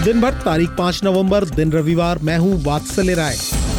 दिन भर तारीख 5 नवंबर, दिन रविवार। मैं हूं वात्सल्य राय।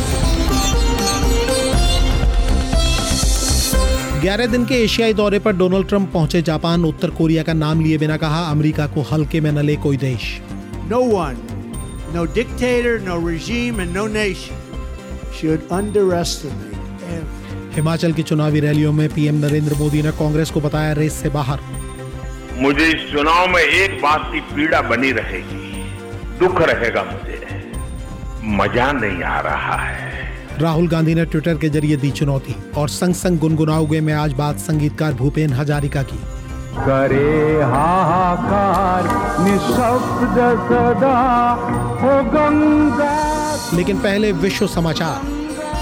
11 दिन के एशियाई दौरे पर डोनाल्ड ट्रंप पहुंचे जापान। उत्तर कोरिया का नाम लिए बिना कहा, अमेरिका को हल्के में न ले कोई देश। No one, no dictator, no regime and no nation should underestimate everything. Himachal की चुनावी रैलियों में पीएम नरेंद्र मोदी ने कांग्रेस को बताया रेस से बाहर। मुझे इस चुनाव में एक बात की पीड़ा बनी रहेगी, दुख रहेगा मुझे, मजा नहीं आ रहा है। राहुल गांधी ने ट्विटर के जरिए दी चुनौती और संग संग गुनगुनाओगे में आज बात संगीतकार भूपेन हजारिका की। करे हाहाकार निशब्द सदा हो गंगा। लेकिन पहले विश्व समाचार।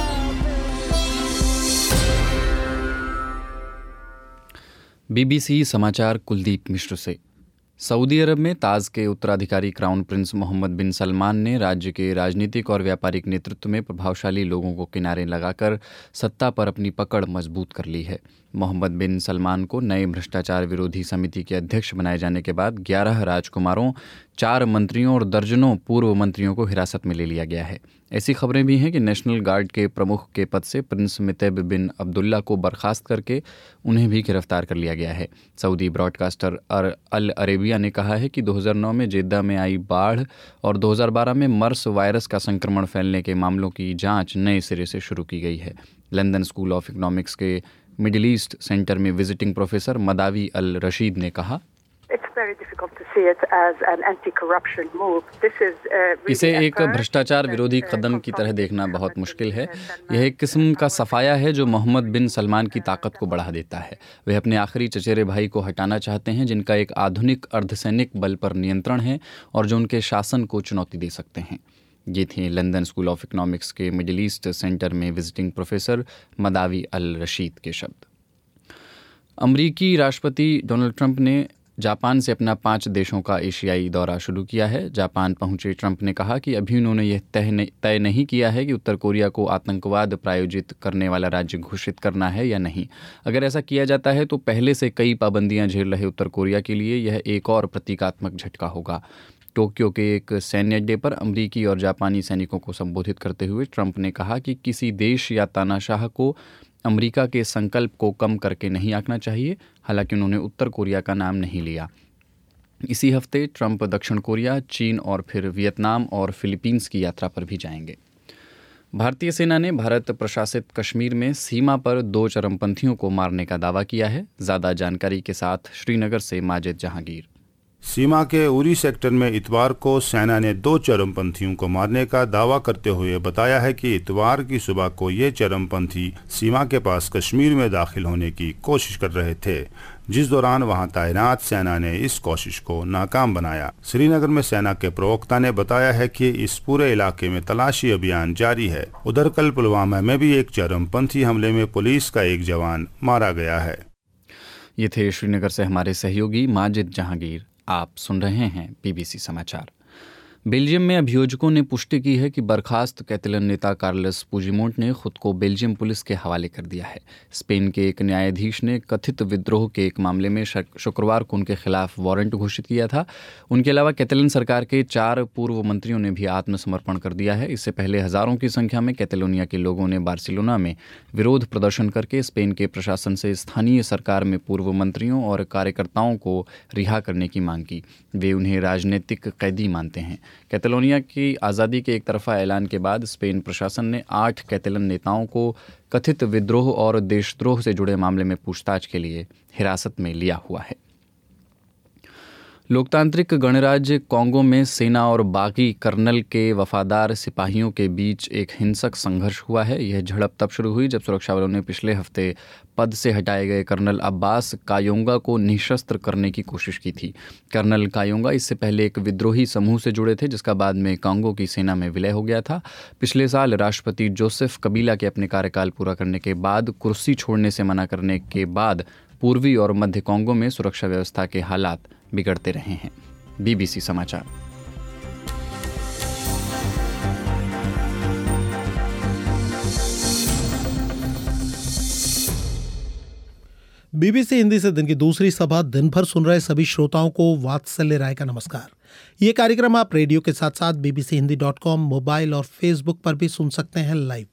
बीबीसी समाचार कुलदीप मिश्र से। सऊदी अरब में ताज के उत्तराधिकारी crown prince Mohammed bin Salman ने राज्य के राजनीतिक और व्यापारिक नेतृत्व में प्रभावशाली लोगों को किनारे लगाकर सत्ता पर अपनी पकड़ मजबूत कर ली है। मोहम्मद बिन सलमान को नए भ्रष्टाचार विरोधी समिति के अध्यक्ष बनाए जाने के बाद 11 राजकुमारों, 4 मंत्रियों और दर्जनों पूर्व मंत्रियों को हिरासत में ले लिया गया है। ऐसी खबरें भी हैं कि नेशनल गार्ड के प्रमुख के पद से प्रिंस मितेब बिन अब्दुल्ला को बर्खास्त करके उन्हें भी गिरफ्तार कर लिया गया है। सऊदी ब्रॉडकास्टर अल अरेबिया ने कहा है कि 2009 में जेद्दा में आई बाढ़ और 2012 में मर्स वायरस का संक्रमण फैलने के मामलों की जांच नए सिरे से शुरू की गई है। लंदन स्कूल ऑफ इकोनॉमिक्स के मिडिल ईस्ट सेंटर में visiting professor Madawi al Rasheed ने कहा, इसे एक भ्रष्टाचार विरोधी कदम की तरह देखना बहुत मुश्किल है। यह एक किस्म का सफाया है जो मोहम्मद बिन सलमान की ताकत को बढ़ा देता है। वे अपने आखिरी चचेरे भाई को हटाना चाहते हैं, जिनका एक आधुनिक अर्धसैनिक बल पर नियंत्रण है और जो उनके शासन को चुनौती दे सकते हैं। ये थे लंदन स्कूल ऑफ इकोनॉमिक्स के मिडिल ईस्ट सेंटर में visiting professor Madawi al Rasheed के शब्द। अमरीकी राष्ट्रपति डोनाल्ड ट्रंप ने जापान से अपना 5 देशों का एशियाई दौरा शुरू किया है। जापान पहुंचे ट्रंप ने कहा कि अभी उन्होंने यह तय नहीं किया है कि उत्तर कोरिया को आतंकवाद प्रायोजित करने वाला राज्य घोषित करना है या नहीं। अगर ऐसा किया जाता है तो पहले से कई पाबंदियां झेल रहे उत्तर कोरिया के लिए यह एक और प्रतीकात्मक झटका होगा। टोक्यो के एक सैन्य अड्डे पर अमरीकी और जापानी सैनिकों को संबोधित करते हुए ट्रंप ने कहा कि किसी देश या तानाशाह को अमेरिका के संकल्प को कम करके नहीं आंकना चाहिए। हालांकि उन्होंने उत्तर कोरिया का नाम नहीं लिया। इसी हफ्ते ट्रंप दक्षिण कोरिया, चीन और फिर वियतनाम और फिलीपींस की यात्रा पर भी जाएंगे। भारतीय सेना ने भारत प्रशासित कश्मीर में सीमा पर 2 चरमपंथियों को मारने का दावा किया है। ज़्यादा जानकारी के साथ श्रीनगर से माजिद जहांगीर। सीमा के उरी सेक्टर में इतवार को सेना ने 2 चरमपंथियों को मारने का दावा करते हुए बताया है कि इतवार की सुबह को ये चरमपंथी सीमा के पास कश्मीर में दाखिल होने की कोशिश कर रहे थे, जिस दौरान वहां तैनात सेना ने इस कोशिश को नाकाम बनाया। श्रीनगर में सेना के प्रवक्ता ने बताया है कि इस पूरे इलाके में तलाशी अभियान जारी है। उधर कल पुलवामा में भी एक चरमपंथी हमले में पुलिस का एक जवान मारा गया है। ये थे श्रीनगर से हमारे सहयोगी माजिद जहांगीर। आप सुन रहे हैं बीबीसी समाचार। बेल्जियम में अभियोजकों ने पुष्टि की है कि बर्खास्त कैटलन नेता कार्लस पुजिमोंट ने खुद को बेल्जियम पुलिस के हवाले कर दिया है। स्पेन के एक न्यायाधीश ने कथित विद्रोह के एक मामले में शुक्रवार को उनके खिलाफ वारंट घोषित किया था। उनके अलावा कैटलन सरकार के 4 पूर्व मंत्रियों ने भी आत्मसमर्पण कर दिया है। इससे पहले हजारों की संख्या में कैटलोनिया के लोगों ने बार्सिलोना में विरोध प्रदर्शन करके स्पेन के प्रशासन से स्थानीय सरकार में पूर्व मंत्रियों और कार्यकर्ताओं को रिहा करने की मांग की। वे उन्हें राजनीतिक कैदी मानते हैं। कैटलोनिया की आज़ादी के एक तरफा ऐलान के बाद स्पेन प्रशासन ने 8 कैटलन नेताओं को कथित विद्रोह और देशद्रोह से जुड़े मामले में पूछताछ के लिए हिरासत में लिया हुआ है। लोकतांत्रिक गणराज्य कॉन्गो में सेना और बागी कर्नल के वफादार सिपाहियों के बीच एक हिंसक संघर्ष हुआ है। यह झड़प तब शुरू हुई जब सुरक्षा बलों ने पिछले हफ्ते पद से हटाए गए कर्नल अब्बास कायोंगा को निशस्त्र करने की कोशिश की थी। कर्नल कायोंगा इससे पहले एक विद्रोही समूह से जुड़े थे, जिसका बाद में कॉन्गो की सेना में विलय हो गया था। पिछले साल राष्ट्रपति जोसेफ कबीला के अपने कार्यकाल पूरा करने के बाद कुर्सी छोड़ने से मना करने के बाद पूर्वी और मध्य कॉन्गो में सुरक्षा व्यवस्था के हालात बिगड़ते रहे हैं। बीबीसी समाचार। बीबीसी हिंदी से दिन की दूसरी सभा दिन भर सुन रहे सभी श्रोताओं को वात्सल्य राय का नमस्कार। ये कार्यक्रम आप रेडियो के साथ साथ bbchindi.com मोबाइल और फेसबुक पर भी सुन सकते हैं लाइव।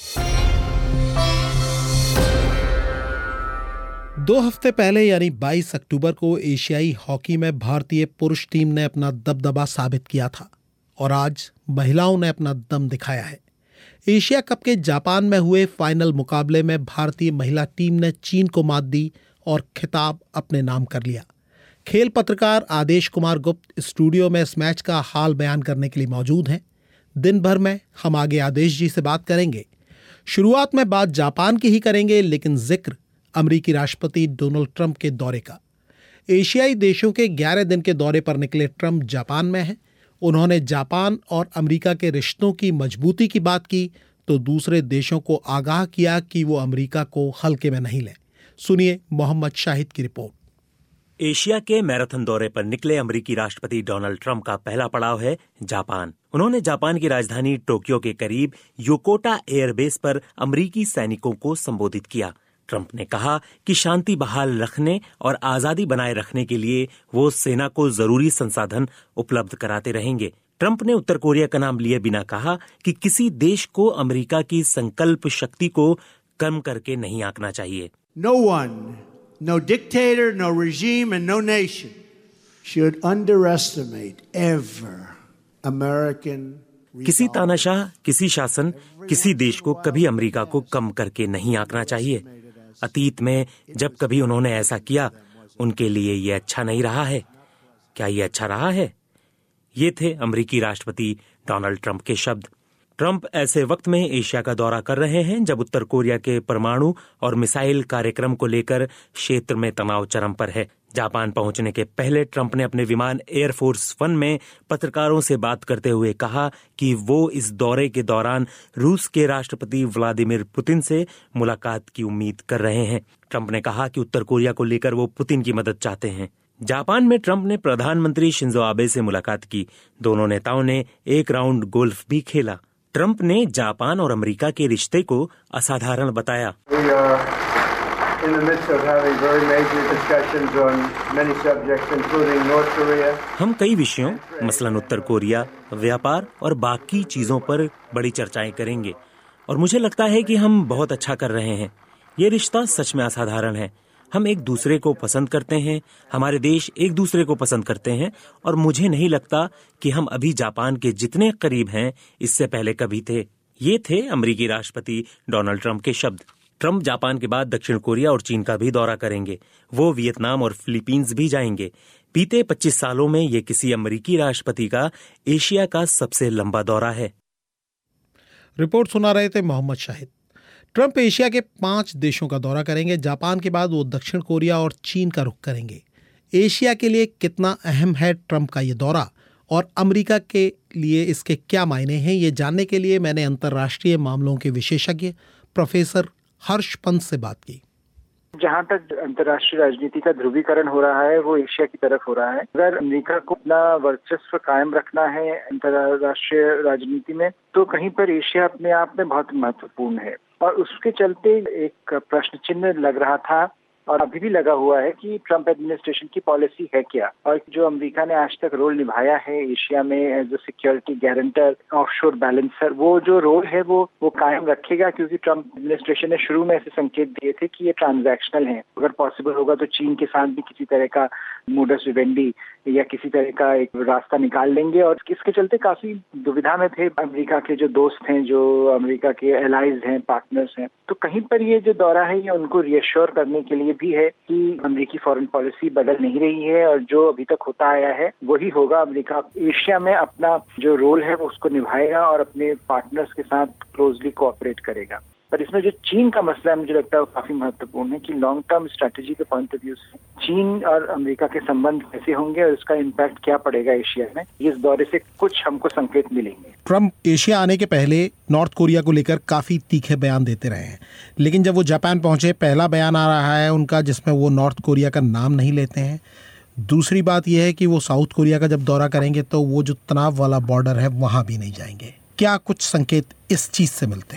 2 हफ्ते पहले यानी 22 अक्टूबर को एशियाई हॉकी में भारतीय पुरुष टीम ने अपना दबदबा साबित किया था और आज महिलाओं ने अपना दम दिखाया है। एशिया कप के जापान में हुए फाइनल मुकाबले में भारतीय महिला टीम ने चीन को मात दी और खिताब अपने नाम कर लिया। खेल पत्रकार आदेश कुमार गुप्त स्टूडियो में इस मैच का हाल बयान करने के लिए मौजूद हैं। दिन भर में हम आगे आदेश जी से बात करेंगे। शुरुआत में बात जापान की ही करेंगे, लेकिन जिक्र अमेरिकी राष्ट्रपति डोनाल्ड ट्रंप के दौरे का। एशियाई देशों के 11 दिन के दौरे पर निकले ट्रंप जापान में हैं। उन्होंने जापान और अमेरिका के रिश्तों की मजबूती की बात की तो दूसरे देशों को आगाह किया कि वो अमेरिका को हल्के में नहीं लें। सुनिए मोहम्मद शाहिद की रिपोर्ट। एशिया के मैराथन दौरे पर निकले अमेरिकी राष्ट्रपति डोनाल्ड ट्रंप का पहला पड़ाव है जापान। उन्होंने जापान की राजधानी टोक्यो के करीब योकोटा एयरबेस पर अमेरिकी सैनिकों को संबोधित किया। ट्रंप ने कहा कि शांति बहाल रखने और आजादी बनाए रखने के लिए वो सेना को जरूरी संसाधन उपलब्ध कराते रहेंगे। ट्रंप ने उत्तर कोरिया का नाम लिए बिना कहा कि किसी देश को अमेरिका की संकल्प शक्ति को कम करके नहीं आंकना चाहिए। No one, no dictator, no regime, and no nation should underestimate ever American. किसी तानाशाह, किसी शासन, किसी देश को कभी अमेरिका को कम करके नहीं आंकना चाहिए। अतीत में जब कभी उन्होंने ऐसा किया, उनके लिए ये अच्छा नहीं रहा है। क्या ये अच्छा रहा है? ये थे अमेरिकी राष्ट्रपति डोनाल्ड ट्रंप के शब्द। ट्रंप ऐसे वक्त में एशिया का दौरा कर रहे हैं जब उत्तर कोरिया के परमाणु और मिसाइल कार्यक्रम को लेकर क्षेत्र में तनाव चरम पर है। जापान पहुंचने के पहले ट्रंप ने अपने विमान एयरफोर्स 1 में पत्रकारों से बात करते हुए कहा कि वो इस दौरे के दौरान रूस के राष्ट्रपति व्लादिमीर पुतिन से मुलाकात की उम्मीद कर रहे हैं। ट्रंप ने कहा कि उत्तर कोरिया को लेकर वो पुतिन की मदद चाहते हैं। जापान में ट्रंप ने प्रधानमंत्री शिंजो आबे से मुलाकात की। दोनों नेताओं ने एक राउंड गोल्फ भी खेला। ट्रंप ने जापान और अमेरिका के रिश्ते को असाधारण बताया। In the midst of having very major discussions on many subjects, including North Korea. हम कई विषयों, मसलन उत्तर कोरिया, व्यापार और बाकी चीजों पर बड़ी चर्चाएं करेंगे और मुझे लगता है कि हम बहुत अच्छा कर रहे हैं। ये रिश्ता सच में असाधारण है। हम एक दूसरे को पसंद करते हैं, हमारे देश एक दूसरे को पसंद करते हैं और मुझे नहीं लगता कि हम अभी जापान के जितने करीब हैं इससे पहले कभी थे। ये थे अमेरिकी राष्ट्रपति डोनाल्ड ट्रंप के शब्द। ट्रंप जापान के बाद दक्षिण कोरिया और चीन का भी दौरा करेंगे। वो वियतनाम और फिलीपींस भी जाएंगे। बीते 25 सालों में ये किसी अमेरिकी राष्ट्रपति का एशिया का सबसे लंबा दौरा है। रिपोर्ट सुना रहे थे मोहम्मद शाहिद। ट्रंप एशिया के 5 देशों का दौरा करेंगे। जापान के बाद वो दक्षिण कोरिया और चीन का रुख करेंगे। एशिया के लिए कितना अहम है ट्रंप का ये दौरा और अमेरिका के लिए इसके क्या मायने हैं, ये जानने के लिए मैंने अंतर्राष्ट्रीय मामलों के विशेषज्ञ प्रोफेसर हर्ष पंत से बात की। जहाँ तक अंतर्राष्ट्रीय राजनीति का ध्रुवीकरण हो रहा है वो एशिया की तरफ हो रहा है। अगर अमेरिका को अपना वर्चस्व कायम रखना है अंतर्राष्ट्रीय राजनीति में तो कहीं पर एशिया अपने आप में बहुत महत्वपूर्ण है और उसके चलते एक प्रश्न चिन्ह लग रहा था और अभी भी लगा हुआ है कि ट्रंप एडमिनिस्ट्रेशन की पॉलिसी है क्या, और जो अमेरिका ने आज तक रोल निभाया है एशिया में as a security guarantor, offshore balancer, वो जो रोल है वो कायम रखेगा, क्योंकि ट्रंप एडमिनिस्ट्रेशन ने शुरू में ऐसे संकेत दिए थे कि ये ट्रांजैक्शनल है। अगर पॉसिबल होगा तो चीन के साथ भी किसी तरह का मोडस विवेंडी या किसी तरह का एक रास्ता निकाल लेंगे और इसके चलते काफी दुविधा में थे अमेरिका के जो दोस्त हैं, जो अमेरिका के एलाइज हैं, पार्टनर्स हैं। तो कहीं पर ये जो दौरा है ये उनको रिएश्योर करने के लिए भी है कि अमेरिकी फॉरेन पॉलिसी बदल नहीं रही है और जो अभी तक होता आया है वही होगा। अमेरिका एशिया में अपना जो रोल है वो उसको निभाएगा और अपने पार्टनर्स के साथ क्लोजली कोऑपरेट करेगा। पर इसमें जो चीन का मसला है मुझे लगता है वो काफी महत्वपूर्ण है कि लॉन्ग टर्म स्ट्रेटेजी के पॉइंट ऑफ व्यू से चीन और अमेरिका के संबंध कैसे होंगे और इसका इम्पैक्ट क्या पड़ेगा एशिया में। इस दौरे से कुछ हमको संकेत मिलेंगे। ट्रंप एशिया आने के पहले नॉर्थ कोरिया को लेकर काफी तीखे बयान देते रहे हैं, लेकिन जब वो जापान पहुंचे पहला बयान आ रहा है उनका जिसमें वो नॉर्थ कोरिया का नाम नहीं लेते हैं। दूसरी बात यह है कि वो साउथ कोरिया का जब दौरा करेंगे तो वो जो तनाव वाला बॉर्डर है वहां भी नहीं जाएंगे। क्या कुछ संकेत इस चीज से मिलते हैं?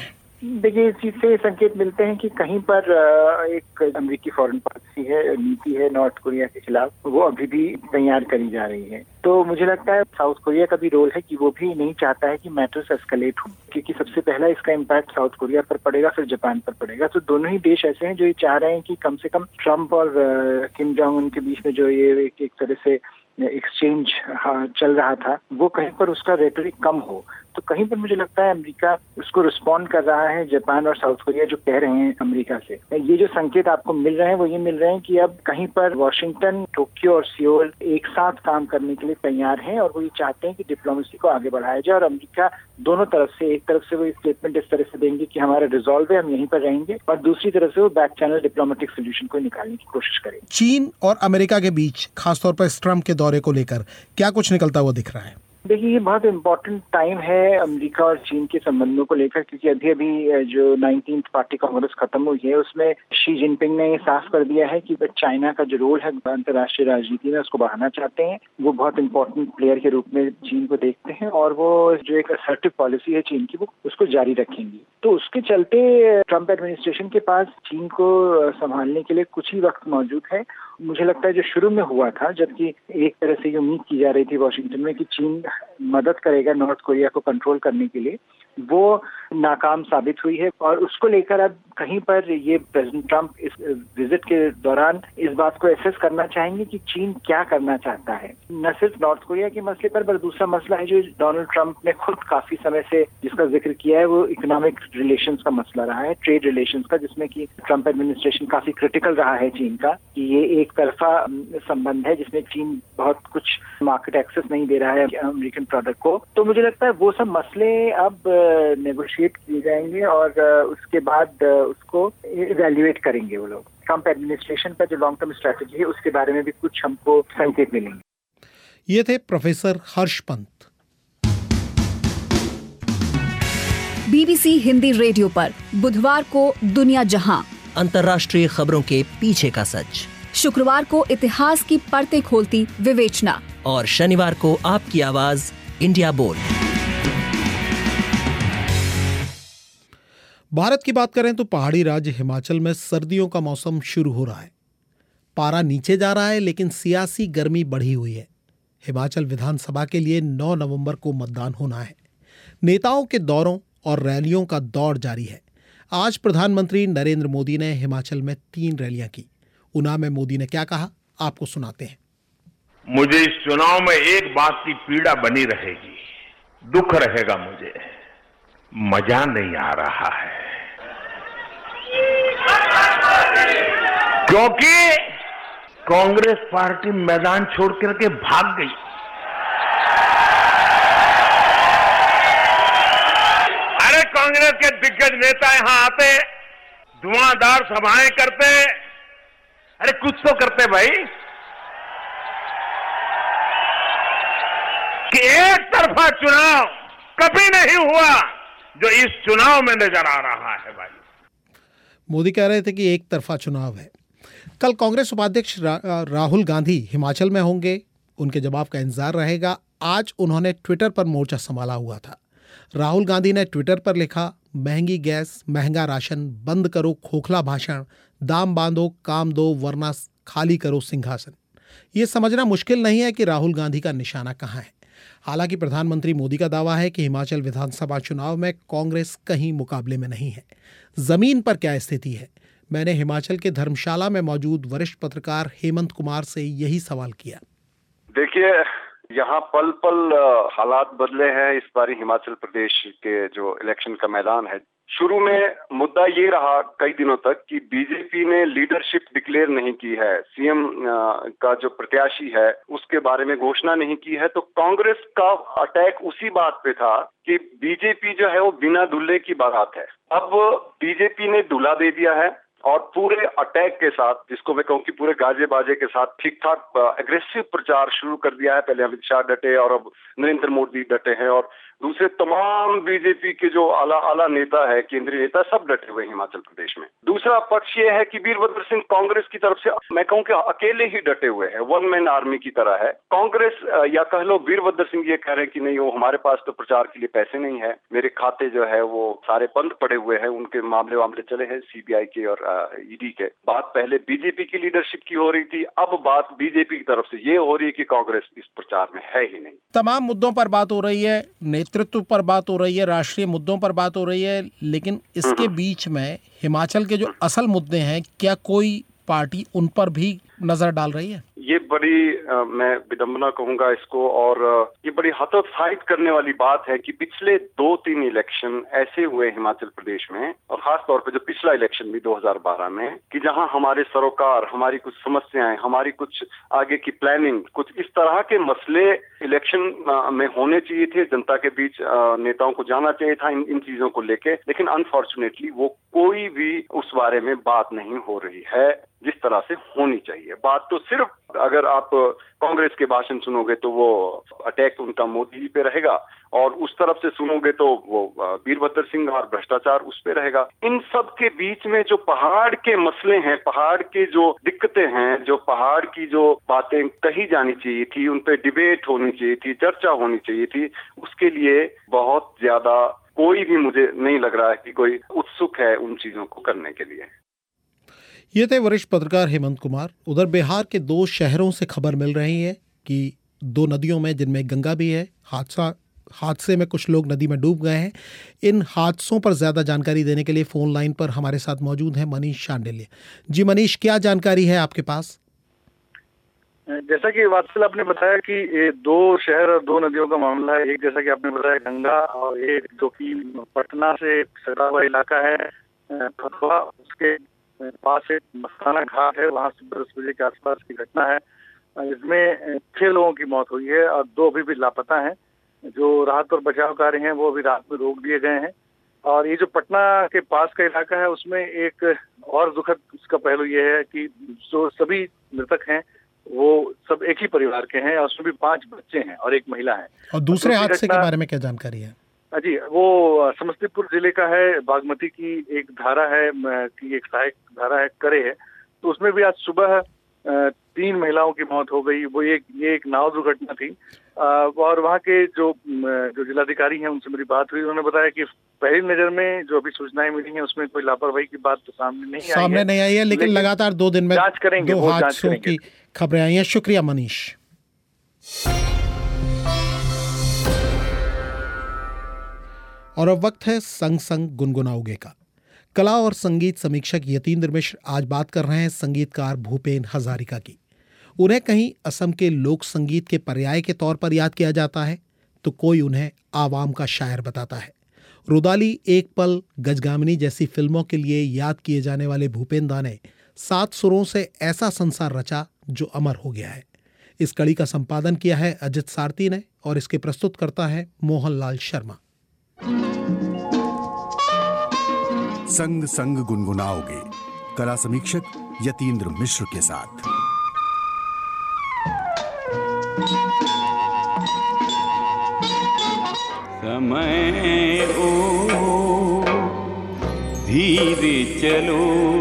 देखिए, इस चीज से संकेत मिलते हैं कि कहीं पर एक अमेरिकी फॉरेन पॉलिसी है, नीति है नॉर्थ कोरिया के खिलाफ, वो अभी भी तैयार करी जा रही है। तो मुझे लगता है साउथ कोरिया का भी रोल है कि वो भी नहीं चाहता है कि मैटर्स एस्केलेट हो, क्योंकि सबसे पहला इसका इम्पैक्ट साउथ कोरिया पर पड़ेगा, फिर जापान पर पड़ेगा। तो दोनों ही देश ऐसे हैं जो ये चाह रहे हैं कि कम से कम ट्रम्प और किम जोंग उन के बीच में जो ये एक तरह से एक्सचेंज चल रहा था, वो कहीं पर उसका रेटोरिक कम हो। तो कहीं पर मुझे लगता है अमेरिका उसको रिस्पॉन्ड कर रहा है, जापान और साउथ कोरिया जो कह रहे हैं अमेरिका से। ये जो संकेत आपको मिल रहे हैं वो ये मिल रहे हैं कि अब कहीं पर वॉशिंगटन, टोक्यो और सियोल एक साथ काम करने के लिए तैयार हैं और वो ये चाहते हैं कि डिप्लोमेसी को आगे बढ़ाया जाए। और अमेरिका दोनों तरफ से, एक तरफ से वो स्टेटमेंट इस तरह से देंगे कि हमारा रिजॉल्व है, हम यहीं पर रहेंगे, और दूसरी तरफ से वो बैक चैनल डिप्लोमेटिक सोल्यूशन को निकालने की कोशिश करेंगे। चीन और अमेरिका के बीच खासतौर पर ट्रम्प के दौरे को लेकर क्या कुछ निकलता हुआ दिख रहा है? देखिए, ये बहुत इम्पोर्टेंट टाइम है अमेरिका और चीन के संबंधों को लेकर, क्योंकि अभी जो 19th पार्टी कांग्रेस खत्म हुई है उसमें शी जिनपिंग ने ये साफ कर दिया है कि चाइना का जो रोल है अंतर्राष्ट्रीय राजनीति में उसको बढ़ाना चाहते हैं। वो बहुत इम्पोर्टेंट प्लेयर के रूप में चीन को देखते हैं और वो जो एक असर्टिव पॉलिसी है चीन की, वो उसको जारी रखेंगी। तो उसके चलते ट्रम्प एडमिनिस्ट्रेशन के पास चीन को संभालने के लिए कुछ ही वक्त मौजूद है। मुझे लगता है जो शुरू में हुआ था, जबकि एक तरह से ये उम्मीद की जा रही थी वॉशिंगटन में कि चीन मदद करेगा नॉर्थ कोरिया को कंट्रोल करने के लिए, वो नाकाम साबित हुई है। और उसको लेकर अब कहीं पर ये प्रेसिडेंट ट्रम्प इस विजिट के दौरान इस बात को एसेस करना चाहेंगे कि चीन क्या करना चाहता है, न सिर्फ नॉर्थ कोरिया के मसले पर दूसरा मसला है जो डोनाल्ड ट्रम्प ने खुद काफी समय से जिसका जिक्र किया है, वो इकोनॉमिक रिलेशंस का मसला रहा है, ट्रेड रिलेशंस का, जिसमें कि ट्रम्प एडमिनिस्ट्रेशन काफी क्रिटिकल रहा है चीन का कि ये एक तरफा संबंध है जिसमें चीन बहुत कुछ मार्केट एक्सेस नहीं दे रहा है अमेरिकन प्रोडक्ट को। तो मुझे लगता है वो सब मसले अब नेगोशिएट किए जाएंगे और उसके बाद उसको इवैल्यूएट करेंगे वो लोग। ट्रम्प एडमिनिस्ट्रेशन पर जो लॉन्ग टर्म स्ट्रेटेजी है उसके बारे में भी कुछ हमको संकेत मिलेंगे। ये थे professor Harsh Pant. BBC Hindi radio पर बुधवार को दुनिया जहां, अंतर्राष्ट्रीय खबरों के पीछे का सच। शुक्रवार को इतिहास की परतें खोलती विवेचना, और शनिवार को आपकी आवाज इंडिया बोल। भारत की बात करें तो पहाड़ी राज्य हिमाचल में सर्दियों का मौसम शुरू हो रहा है। पारा नीचे जा रहा है लेकिन सियासी गर्मी बढ़ी हुई है। हिमाचल विधानसभा के लिए 9 नवंबर को मतदान होना है। नेताओं के दौरों और रैलियों का दौर जारी है। आज प्रधानमंत्री नरेंद्र मोदी ने हिमाचल में 3 रैलियां की। ऊना में मोदी ने क्या कहा, आपको सुनाते हैं। मुझे इस चुनाव में एक बात की पीड़ा बनी रहेगी, दुख रहेगा मुझे, मजा नहीं आ रहा है, क्योंकि कांग्रेस पार्टी मैदान छोड़ करके भाग गई। अरे कांग्रेस के दिग्गज नेता यहां आते, धुआंधार सभाएं करते, अरे कुछ तो करते भाई, कि एक तरफा चुनाव कभी नहीं हुआ जो इस चुनाव में नजर आ रहा है भाई। मोदी कह रहे थे कि एक तरफा चुनाव है। कल कांग्रेस उपाध्यक्ष राहुल गांधी हिमाचल में होंगे, उनके जवाब का इंतजार रहेगा। आज उन्होंने ट्विटर पर मोर्चा संभाला हुआ था। राहुल गांधी ने ट्विटर पर लिखा, महंगी गैस, महंगा राशन, बंद करो खोखला भाषण, दाम बांधो, काम दो, वरना खाली करो सिंहासन। ये समझना मुश्किल नहीं है कि राहुल गांधी का निशाना कहाँ है। हालांकि प्रधानमंत्री मोदी का दावा है कि हिमाचल विधानसभा चुनाव में कांग्रेस कहीं मुकाबले में नहीं है। जमीन पर क्या स्थिति है? मैंने हिमाचल के धर्मशाला में मौजूद वरिष्ठ पत्रकार हेमंत कुमार से यही सवाल किया। देखिए, यहाँ पल पल हालात बदले हैं। इस बार हिमाचल प्रदेश के जो इलेक्शन का मैदान है, शुरू में मुद्दा ये रहा कई दिनों तक कि बीजेपी ने लीडरशिप डिक्लेयर नहीं की है, सीएम का जो प्रत्याशी है उसके बारे में घोषणा नहीं की है। तो कांग्रेस का अटैक उसी बात पे था कि बीजेपी जो है वो बिना दूल्हे की बारात है। अब बीजेपी ने दूल्हा दे दिया है और पूरे अटैक के साथ, जिसको मैं कहूँ कि पूरे गाजे बाजे के साथ ठीक ठाक एग्रेसिव प्रचार शुरू कर दिया है। पहले अमित शाह डटे और अब नरेंद्र मोदी डटे हैं और दूसरे तमाम बीजेपी के जो आला नेता है, केंद्रीय नेता, सब डटे हुए हिमाचल प्रदेश में। दूसरा पक्ष ये है कि वीरभद्र सिंह कांग्रेस की तरफ से मैं कहूँ कि अकेले ही डटे हुए हैं, वन मैन आर्मी की तरह है। कांग्रेस या कह लो वीरभद्र सिंह ये कह रहे हैं कि नहीं, वो हमारे पास तो प्रचार के लिए पैसे नहीं है, मेरे खाते जो है वो सारे बंद पड़े हुए हैं, उनके मामले चले हैं सीबीआई के और ईडी के। बात पहले बीजेपी की लीडरशिप की हो रही थी, अब बात बीजेपी की तरफ से ये हो रही है कि कांग्रेस इस प्रचार में है ही नहीं। तमाम मुद्दों पर बात हो रही है, नेतृत्व पर बात हो रही है, राष्ट्रीय मुद्दों पर बात हो रही है, लेकिन इसके बीच में हिमाचल के जो असल मुद्दे हैं, क्या कोई पार्टी उन पर भी नजर डाल रही है? ये बड़ी मैं विडंबना कहूंगा इसको, और ये बड़ी हतोत्साहित करने वाली बात है कि पिछले 2-3 इलेक्शन ऐसे हुए हिमाचल प्रदेश में, और खास तौर पे जो पिछला इलेक्शन भी 2012 में, कि जहां हमारे सरोकार, हमारी कुछ समस्याएं, हमारी कुछ आगे की प्लानिंग, कुछ इस तरह के मसले इलेक्शन में होने चाहिए थे, जनता के बीच नेताओं को जाना चाहिए था इन चीजों को लेके, लेकिन अनफॉर्चुनेटली वो कोई भी उस बारे में बात नहीं हो रही है जिस तरह से होनी चाहिए। बात तो सिर्फ, अगर आप कांग्रेस के भाषण सुनोगे तो वो अटैक उनका मोदी जी पे रहेगा, और उस तरफ से सुनोगे तो वो वीरभद्र सिंह और भ्रष्टाचार उस पे रहेगा। इन सब के बीच में जो पहाड़ के मसले हैं, पहाड़ के जो दिक्कतें हैं, जो पहाड़ की जो बातें कही जानी चाहिए थी, उन पे डिबेट होनी चाहिए थी, चर्चा होनी चाहिए थी, उसके लिए बहुत ज्यादा कोई भी मुझे नहीं लग रहा है कि कोई उत्सुक है उन चीजों को करने के लिए। ये थे वरिष्ठ पत्रकार हेमंत कुमार। उधर बिहार के 2 शहरों से खबर मिल रही है कि 2 नदियों में, जिनमें गंगा भी है, हादसे में कुछ लोग नदी में डूब गए हैं। इन हादसों पर ज्यादा जानकारी देने के लिए फोन लाइन पर हमारे साथ मौजूद है मनीष शांडिल्य जी। मनीष, क्या जानकारी है आपके पास? जैसा कि वात्सल आपने बताया कि ये 2 शहर और 2 नदियों का मामला है। एक, जैसा कि आपने बताया, गंगा, और एक जो कि पटना से सटा हुआ इलाका है फतवा, उसके पास एक मस्ताना घाट है, वहाँ से 10 बजे के आसपास की घटना है। इसमें 6 लोगों की मौत हुई है और 2 अभी भी लापता हैं। जो राहत और बचाव कार्य हैं वो अभी रात में रोक दिए गए हैं। और ये जो पटना के पास का इलाका है, उसमें एक और दुखद उसका पहलू ये है कि जो सभी मृतक हैं वो सब एक ही परिवार के हैं, और उसमें भी 5 बच्चे हैं और 1 महिला है। और दूसरे हादसे के बारे में क्या जानकारी है? जी, वो समस्तीपुर जिले का है। बागमती की एक धारा है, की एक सहायक धारा है, करे है, तो उसमें भी आज सुबह 3 महिलाओं की मौत हो गई। वो ये एक नाव दुर्घटना थी। और वहाँ के जो जिलाधिकारी हैं उनसे मेरी बात हुई, उन्होंने बताया कि पहली नजर में जो अभी सूचनाएं मिली हैं उसमें कोई लापरवाही की बात तो सामने नहीं आई है, लेकिन लगातार 2 दिन में जांच करेंगे, 2 हादसों की खबरें आई हैं। शुक्रिया मनीष। और अब वक्त है संग संग गुनगुनाओगे का। कला और संगीत समीक्षक यतीन्द्र मिश्र आज बात कर रहे हैं संगीतकार भूपेन हजारिका की। उन्हें कहीं असम के लोक संगीत के पर्याय के तौर पर याद किया जाता है, तो कोई उन्हें आवाम का शायर बताता है। रुदाली, एक पल, गजगामिनी जैसी फिल्मों के लिए याद किए जाने वाले भूपेन दा ने 7 सुरों से ऐसा संसार रचा जो अमर हो गया है। इस कड़ी का संपादन किया है अजित सारथी ने, और इसके प्रस्तुत करता है मोहनलाल शर्मा। संग संग गुनगुनाओगे, कला समीक्षक यतीन्द्र मिश्र के साथ। समय ओ धीरे चलो,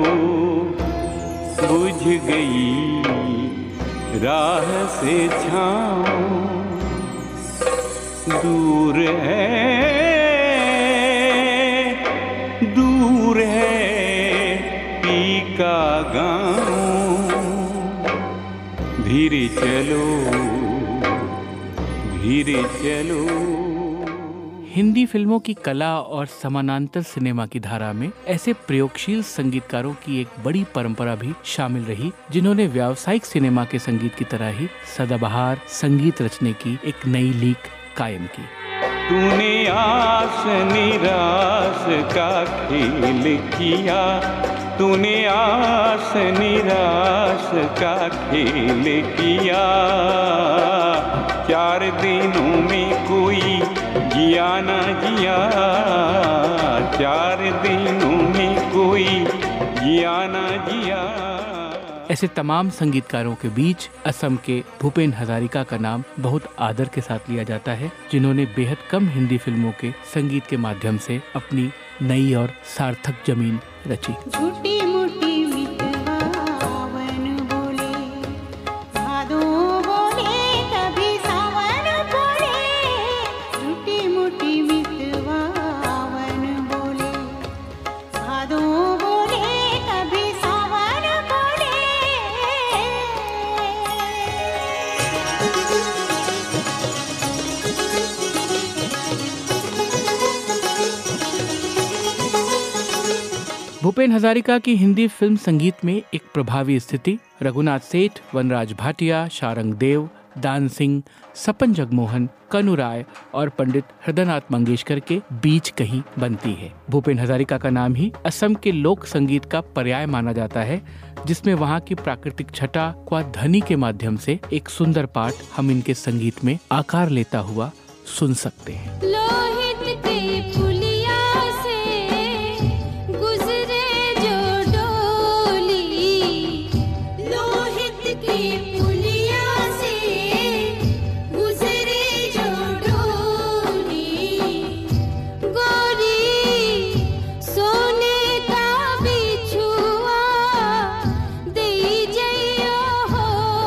बुझ गई राह से छाँव, दूर है पी का गाँव, धीरे चलो धीरे चलो। हिंदी फिल्मों की कला और समानांतर सिनेमा की धारा में ऐसे प्रयोगशील संगीतकारों की एक बड़ी परंपरा भी शामिल रही, जिन्होंने व्यावसायिक सिनेमा के संगीत की तरह ही सदाबहार संगीत रचने की एक नई लीक कायम की। तूने आस निराश का खेल किया, तूने आस निराश का खेल किया, 4 दिनों में कोई जिया ना जिया, 4 दिनों में कोई जिया ना जिया। ऐसे तमाम संगीतकारों के बीच असम के भूपेन हजारिका का नाम बहुत आदर के साथ लिया जाता है, जिन्होंने बेहद कम हिंदी फिल्मों के संगीत के माध्यम से अपनी नई और सार्थक जमीन रची। झूठी मोटी मितवावन बोले, भादो बोले, कभी सावन बोले, झूठी मोटी मितवावन बोले, भादो बोले, कभी सावन बोले। भूपेन हजारिका की हिंदी फिल्म संगीत में एक प्रभावी स्थिति रघुनाथ सेठ, वनराज भाटिया, शारंग देव, दान सिंह, सपन जगमोहन, कनु राय और पंडित हृदयनाथ मंगेशकर के बीच कहीं बनती है। भूपेन हजारिका का नाम ही असम के लोक संगीत का पर्याय माना जाता है, जिसमें वहाँ की प्राकृतिक छटा व ध्वनि के माध्यम से एक सुंदर पाठ हम इनके संगीत में आकार लेता हुआ सुन सकते हैं। लोहित के पुलिया से गुजरे जो डोली, लोहित के पुलिया से गुजरे जो डोली, गोरी सोने का बिछुआ दे जइयो हो।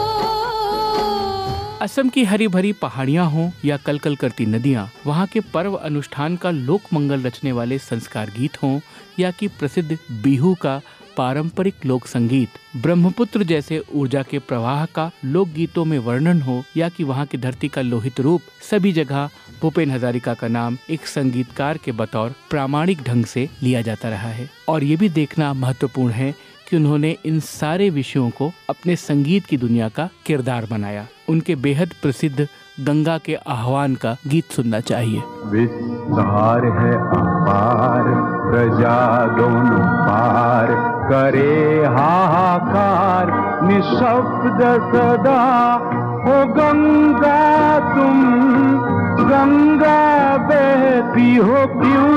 असम की हरी भरी पहाड़ियाँ हों या कलकल करती नदियाँ, वहाँ के पर्व अनुष्ठान का लोक मंगल रचने वाले संस्कार गीत हों या कि प्रसिद्ध बिहू का पारंपरिक लोक संगीत, ब्रह्मपुत्र जैसे ऊर्जा के प्रवाह का लोक गीतों में वर्णन हो या कि वहाँ की धरती का लोहित रूप, सभी जगह भूपेन हजारिका का नाम एक संगीतकार के बतौर प्रामाणिक ढंग से लिया जाता रहा है। और ये भी देखना महत्वपूर्ण है कि उन्होंने इन सारे विषयों को अपने संगीत की दुनिया का किरदार बनाया। उनके बेहद प्रसिद्ध गंगा के आह्वान का गीत सुनना चाहिए। विस्तार है अपार, प्रजा दोनों पार करे हाहाकार, निशब्द सदा हो गंगा तुम, गंगा बहती हो क्यों।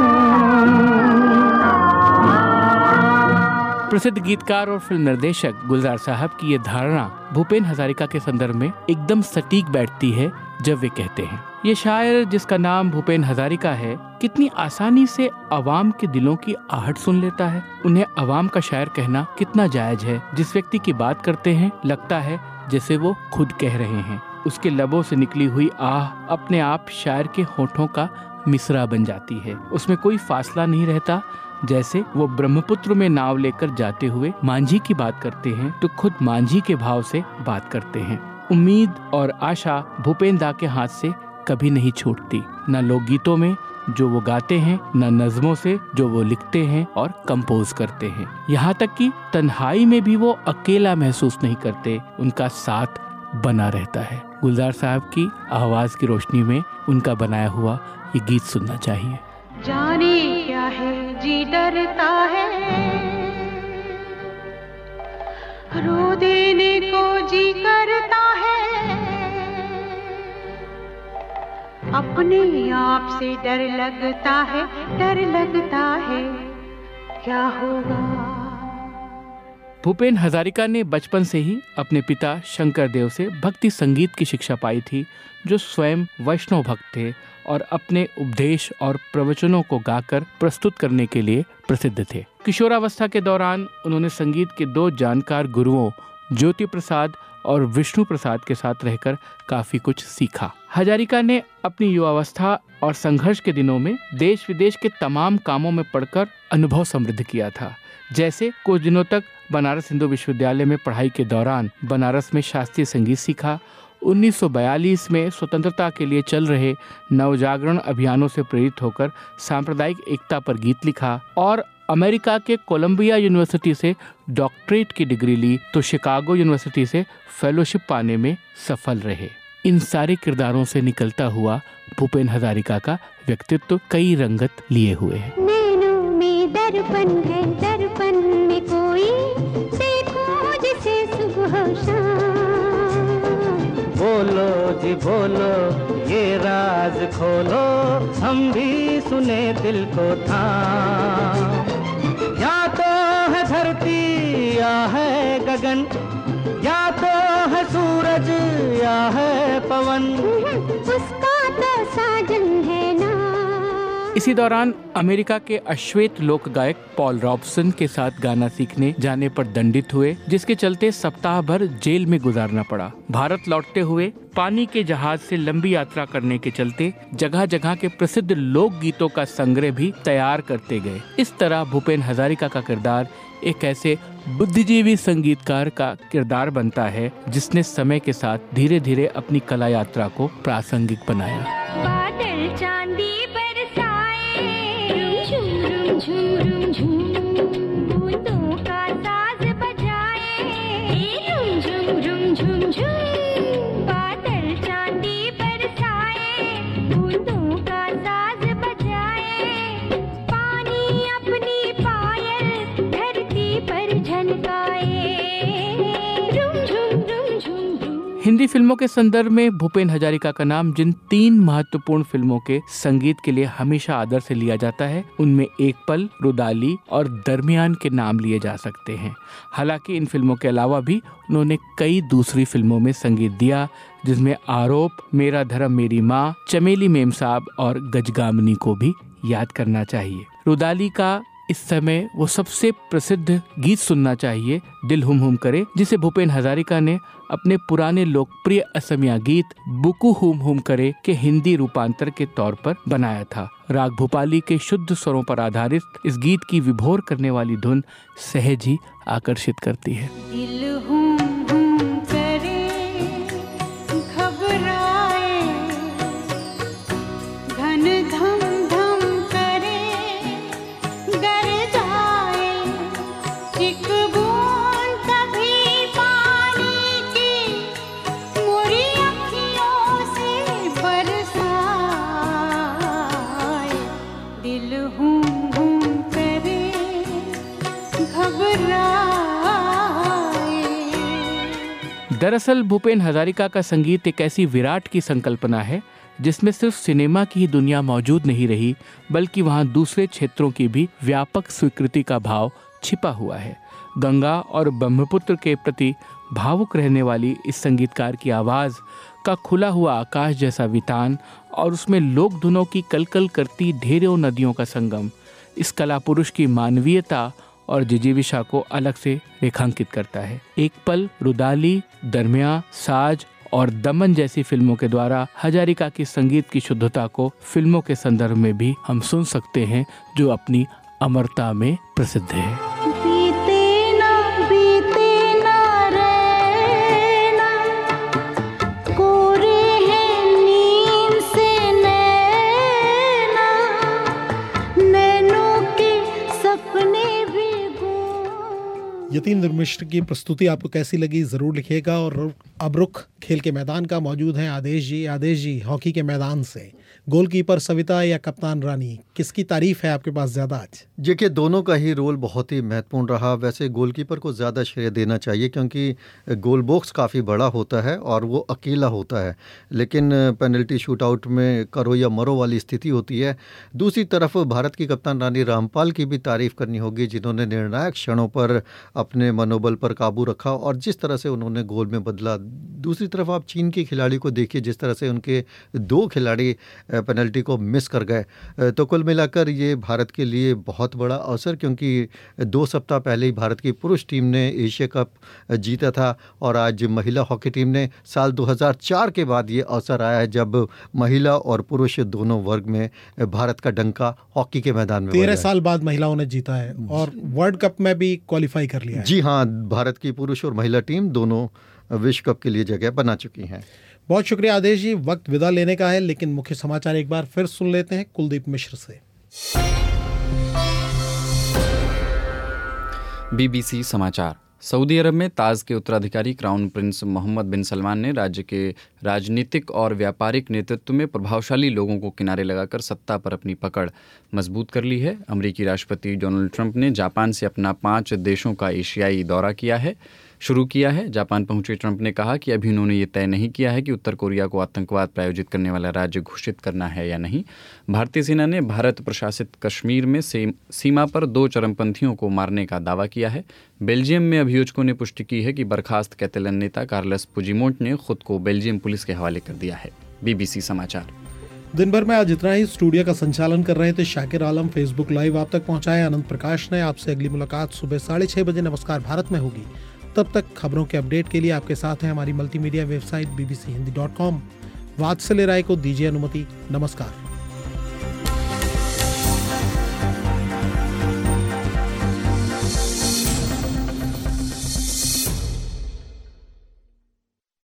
प्रसिद्ध गीतकार और फिल्म निर्देशक गुलजार साहब की ये धारणा भूपेन हजारिका के संदर्भ में एकदम सटीक बैठती है जब वे कहते हैं, ये शायर जिसका नाम भूपेन हजारिका है कितनी आसानी से अवाम के दिलों की आहट सुन लेता है। उन्हें अवाम का शायर कहना कितना जायज है। जिस व्यक्ति की बात करते हैं लगता है जैसे वो खुद कह रहे हैं। उसके लबों से निकली हुई आह अपने आप शायर के होठों का मिसरा बन जाती है। उसमें कोई फासला नहीं रहता। जैसे वो ब्रह्मपुत्र में नाव लेकर जाते हुए मांझी की बात करते हैं तो खुद मांझी के भाव से बात करते हैं। उम्मीद और आशा भूपेन दा के हाथ से कभी नहीं छूटती, न लोकगीतों में जो वो गाते हैं, न नज़मों से जो वो लिखते हैं और कंपोज करते हैं। यहाँ तक कि तन्हाई में भी वो अकेला महसूस नहीं करते, उनका साथ बना रहता है। गुलजार साहब की आवाज की रोशनी में उनका बनाया हुआ ये गीत सुनना चाहिए। जाने क्या है जी डरता है, रो देने को जी करता है, अपने आप से डर लगता है, डर लगता है क्या होगा। भूपेन हजारिका ने बचपन से ही अपने पिता शंकर देव से भक्ति संगीत की शिक्षा पाई थी, जो स्वयं वैष्णव भक्त थे और अपने उपदेश और प्रवचनों को गाकर प्रस्तुत करने के लिए प्रसिद्ध थे। किशोरावस्था के दौरान उन्होंने संगीत के दो जानकार गुरुओं ज्योति प्रसाद और विष्णु प्रसाद के साथ रहकर काफी कुछ सीखा। हजारिका ने अपनी युवावस्था और संघर्ष के दिनों में देश विदेश के तमाम कामों में पढ़कर अनुभव समृद्ध किया था। जैसे कुछ दिनों तक बनारस हिंदू विश्वविद्यालय में पढ़ाई के दौरान बनारस में शास्त्रीय संगीत सीखा। 1942 में स्वतंत्रता के लिए चल रहे नवजागरण अभियानों से प्रेरित होकर सांप्रदायिक एकता पर गीत लिखा और अमेरिका के कोलंबिया यूनिवर्सिटी से डॉक्टरेट की डिग्री ली तो शिकागो यूनिवर्सिटी से फेलोशिप पाने में सफल रहे। इन सारे किरदारों से निकलता हुआ भूपेन हजारिका का व्यक्तित्व कई रंगत लिए हुए है। नैनों में दर्पण है, दर्पण में कोई देखो जिसे सुबह शाम। बोलो जी बोलो ये राज खोलो, हम भी सुने दिल को थाम। या तो है धरती या है गगन, या तो है सूरज या है पवन, उसका तो साजन है ना। इसी दौरान अमेरिका के अश्वेत लोक गायक पॉल रॉबसन के साथ गाना सीखने जाने पर दंडित हुए, जिसके चलते सप्ताह भर जेल में गुजारना पड़ा। भारत लौटते हुए पानी के जहाज से लंबी यात्रा करने के चलते जगह जगह के प्रसिद्ध लोक गीतों का संग्रह भी तैयार करते गए। इस तरह भूपेन हजारिका का किरदार एक ऐसे बुद्धिजीवी संगीतकार का किरदार बनता है जिसने समय के साथ धीरे धीरे अपनी कला यात्रा को प्रासंगिक बनाया। बादल चांदी बरसाए, झूम झूम झूम, बूंदों का साज बजाए, झूम झूम झूम झूम। बादल चांदी बरसाए, बूंदों का साज बजाए, पानी अपनी पायल धरती पर झनकाए, झूम झूम झूम झूम। हिंदी फिल्मों के संदर्भ में भूपेन हजारिका का नाम जिन 3 महत्वपूर्ण फिल्मों के संगीत के लिए हमेशा आदर से लिया जाता है, उनमें एक पल, रुदाली और दरमियान के नाम लिए जा सकते हैं। हालांकि इन फिल्मों के अलावा भी उन्होंने कई दूसरी फिल्मों में संगीत दिया, जिसमें आरोप, मेरा धर्म मेरी माँ, चमेली मेम साहब और गजगामनी को भी याद करना चाहिए। रुदाली का इस समय वो सबसे प्रसिद्ध गीत सुनना चाहिए, दिल हुम हुम करे, जिसे भूपेन हजारिका ने अपने पुराने लोकप्रिय असमिया गीत बुकु हुम हुम करे के हिंदी रूपांतर के तौर पर बनाया था। राग भूपाली के शुद्ध स्वरों पर आधारित इस गीत की विभोर करने वाली धुन सहज ही आकर्षित करती है। दिल हुम हुम करे, घबराए, घन धम धम करे, गरजाए, एक बूंद कभी पानी की मोरी अखियों से बरसाए, दिल हुम हुम करे, घबराए। दरअसल भूपेन हजारिका का संगीत एक ऐसी विराट की संकल्पना है जिसमें सिर्फ सिनेमा की ही दुनिया मौजूद नहीं रही, बल्कि वहाँ दूसरे क्षेत्रों की भी व्यापक स्वीकृति का भाव छिपा हुआ है। गंगा और ब्रह्मपुत्र के प्रति भावुक रहने वाली इस संगीतकार की आवाज़ का खुला हुआ आकाश जैसा वितान और उसमें लोक धुनों की कलकल करती ढेरों नदियों का संगम इस कला पुरुष की मानवीयता और जिजीविषा को अलग से रेखांकित करता है। एक पल, रुदाली, दरमिया, साज और दमन जैसी फिल्मों के द्वारा हजारिका की संगीत की शुद्धता को फिल्मों के संदर्भ में भी हम सुन सकते हैं, जो अपनी अमरता में प्रसिद्ध है। बीते ना रहना, कोरे हैं नींद से नैना, नैनों के सपने भी यतीन्द्र मिश्र की प्रस्तुति आपको कैसी लगी जरूर लिखिएगा। और अब रुख खेल के मैदान का मौजूद है आदेश जी हॉकी के मैदान से। गोलकीपर सविता या कप्तान रानी, किसकी तारीफ है आपके पास ज़्यादा आज? देखिए, दोनों का ही रोल बहुत ही महत्वपूर्ण रहा। वैसे गोलकीपर को ज़्यादा श्रेय देना चाहिए क्योंकि गोल बॉक्स काफ़ी बड़ा होता है और वो अकेला होता है, लेकिन पेनल्टी शूटआउट में करो या मरो वाली स्थिति होती है। दूसरी तरफ भारत की कप्तान रानी रामपाल की भी तारीफ करनी होगी, जिन्होंने निर्णायक क्षणों पर अपने मनोबल पर काबू रखा और जिस तरह से उन्होंने गोल में बदला। दूसरी तरफ आप चीन के खिलाड़ी को देखिए, जिस तरह से उनके 2 खिलाड़ी पेनल्टी को मिस कर गए। तो कुल मिलाकर ये भारत के लिए बहुत बड़ा अवसर, क्योंकि 2 सप्ताह पहले ही भारत की पुरुष टीम ने एशिया कप जीता था और आज महिला हॉकी टीम ने साल 2004 के बाद ये अवसर आया है जब महिला और पुरुष दोनों वर्ग में भारत का डंका हॉकी के मैदान में 13 साल बाद महिलाओं ने जीता है और वर्ल्ड कप में भी क्वालिफाई कर लिया है। जी हाँ, भारत की पुरुष और महिला टीम दोनों विश्व कप के लिए जगह बना चुकी हैं। बहुत शुक्रिया आदेश जी। वक्त विदा लेने का है, लेकिन मुख्य समाचार एक बार फिर सुन लेते हैं कुलदीप मिश्र से। BBC समाचार। सऊदी अरब में ताज के उत्तराधिकारी crown prince Mohammed bin Salman ने राज्य के राजनीतिक और व्यापारिक नेतृत्व में प्रभावशाली लोगों को किनारे लगाकर सत्ता पर अपनी पकड़ मजबूत कर ली है। अमेरिकी राष्ट्रपति डोनाल्ड ट्रंप ने जापान से अपना 5 देशों का एशियाई दौरा किया है। शुरू किया है। जापान पहुंचे ट्रंप ने कहा कि अभी उन्होंने ये तय नहीं किया है कि उत्तर कोरिया को आतंकवाद प्रायोजित करने वाला राज्य घोषित करना है या नहीं। भारतीय सेना ने भारत प्रशासित कश्मीर में सीमा पर 2 चरमपंथियों को मारने का दावा किया है। बेल्जियम में अभियोजकों ने पुष्टि की है कि बर्खास्त कैटेलन नेता कार्लस पुजीमोंट ने खुद को बेल्जियम पुलिस के हवाले कर दिया है। BBC समाचार। दिन भर में आज इतना ही। स्टूडियो का संचालन कर रहे थे शाकिर आलम, फेसबुक लाइव आप तक पहुंचाए अनंत प्रकाश ने। आपसे अगली मुलाकात सुबह 6:30 बजे नमस्कार भारत में होगी। तब तक खबरों के अपडेट के लिए आपके साथ है हमारी मल्टीमीडिया वेबसाइट bbchindy.com। वात्सल्य राय को दीजिए अनुमति। नमस्कार।